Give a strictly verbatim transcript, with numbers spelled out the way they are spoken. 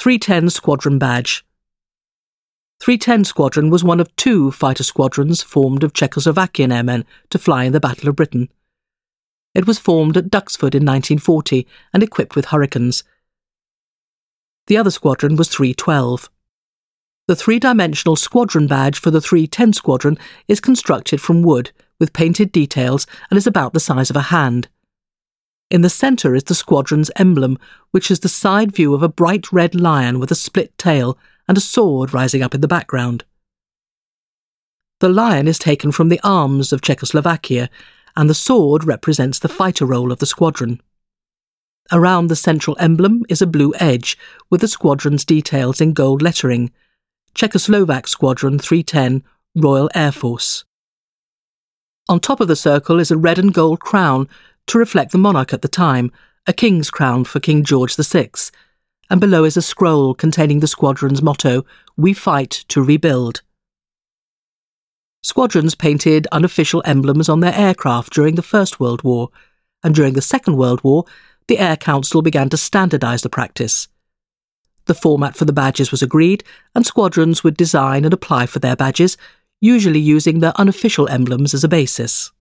three ten Squadron Badge. three ten Squadron was one of two fighter squadrons formed of Czechoslovakian airmen to fly in the Battle of Britain. It was formed at Duxford in nineteen forty and equipped with Hurricanes. The other squadron was three twelve. The three-dimensional squadron badge for the three ten Squadron is constructed from wood with painted details and is about the size of a hand. In the centre is the squadron's emblem, which is the side view of a bright red lion with a split tail and a sword rising up in the background. The lion is taken from the arms of Czechoslovakia, and the sword represents the fighter role of the squadron. Around the central emblem is a blue edge with the squadron's details in gold lettering: Czechoslovak Squadron three ten, Royal Air Force. On top of the circle is a red and gold crown to reflect the monarch at the time, a king's crown for King George the Sixth, and below is a scroll containing the squadron's motto, "We fight to rebuild." Squadrons painted unofficial emblems on their aircraft during the First World War, and during the Second World War, the Air Council began to standardise the practice. The format for the badges was agreed, and squadrons would design and apply for their badges, usually using their unofficial emblems as a basis.